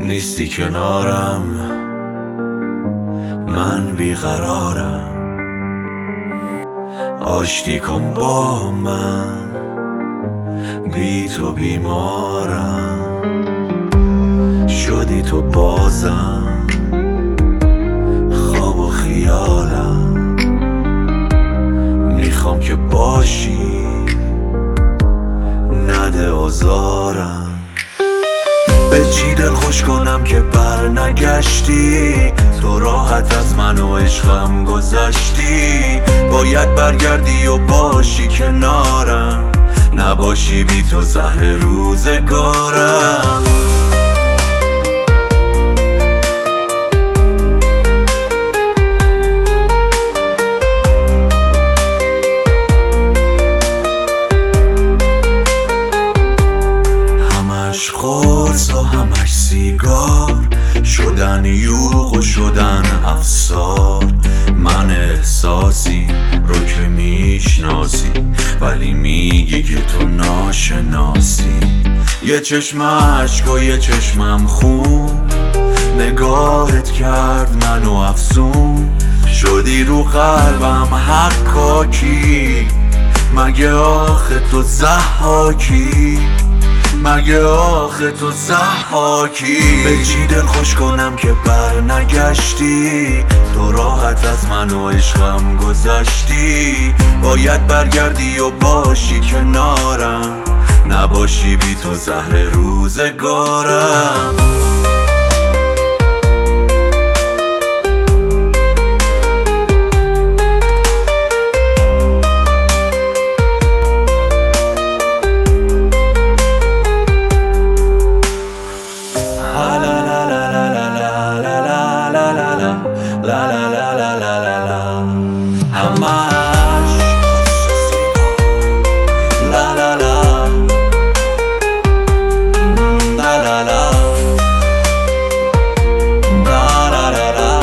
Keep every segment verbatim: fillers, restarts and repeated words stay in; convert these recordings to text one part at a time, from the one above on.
نیستی کنارم، من بیقرارم. آشتی کن با من، بی تو بیمارم. شدی تو بازم خواب و خیالم. میخوام که باشی، نده آزارم. به چی دل خوش کنم که بر نگشتی؟ تو راحت از من و عشقم گذشتی. باید برگردی و باشی کنارم، نباشی بی تو زهر روزگارم. همش خورس و همش سیگار، شدن یوغ و شدن افسار. من احساسی رو که میشناسی، ولی میگی که تو ناشناسی. یه چشم عشق و یه چشمم خون، نگاهت کرد منو افسون. شدی رو قلبم حکاکی، مگه آخه تو ضحاکی؟ مگه آخه تو ضحاکی؟ به چی دل خوش کنم که بر نگشتی؟ تو راحت از من و عشقم گذشتی. باید برگردی و باشی کنارم، نباشی بی تو زهر روزگارم. La la la la la la la همش لا لا لا لا لا لا لا لا لا.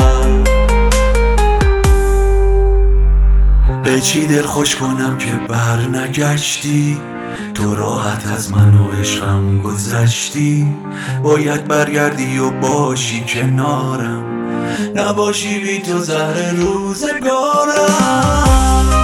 به چی دل خوش کنم که بر نگشتی؟ تو راحت از من و عشقم گذشتی. باید برگردی و باشی کنارم، نباشی بی تو زهر روزگارم.